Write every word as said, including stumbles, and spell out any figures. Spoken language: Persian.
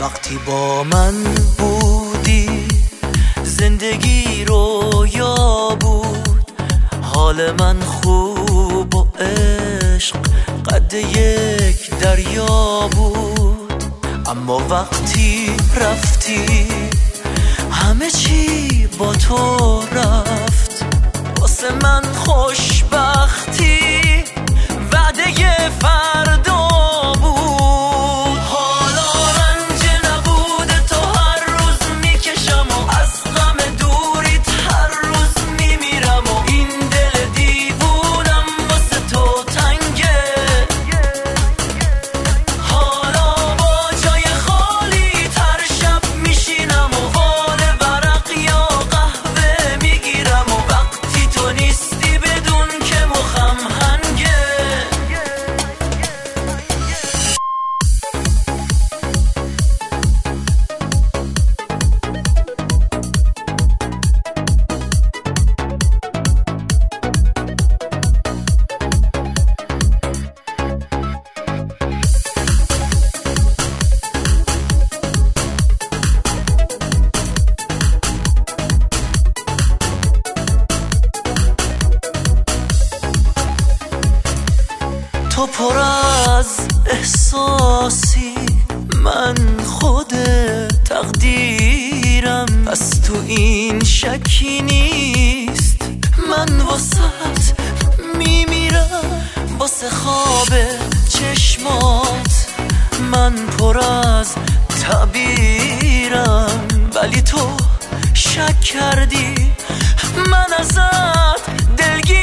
وقتی با من بودی زندگی رویا بود، حال من خوب و عشق قد یک دریا بود. اما وقتی رفتی همه چی با تو رفت، واسه من خوشبختی وعده فردا بود. حالا رنج نبود تو هر روز میکشم و از غم دوریت هر روز میمیرم و این دل دیوونم واسه تو تنگه. حالا با جای خالی تر شب میشینم و حال ورق یا قهوه میگیرم و وقتی تو نیستی بدون که مخم هنگه. تو پر از احساسی، من خود تقدیرم، پس تو این شکی نیست من واسط میمیرم. واسه خواب چشمات من پر از تعبیرم، ولی تو شک کردی من ازت دلگیر